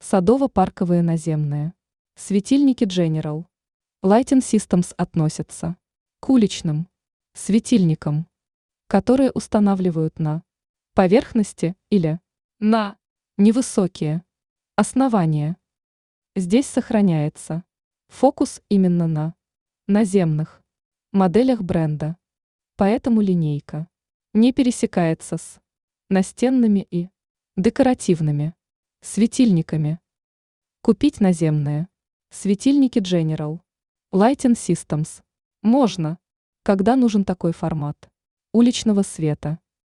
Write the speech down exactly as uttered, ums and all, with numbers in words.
Садово-парковые наземные. Светильники General Lighting Systems относятся к уличным светильникам, которые устанавливают на поверхности или на невысокие основания. Здесь сохраняется фокус именно на наземных моделях бренда, поэтому линейка не пересекается с настенными и декоративными светильниками. Купить наземные светильники General Lighting Systems можно, когда нужен такой формат уличного света.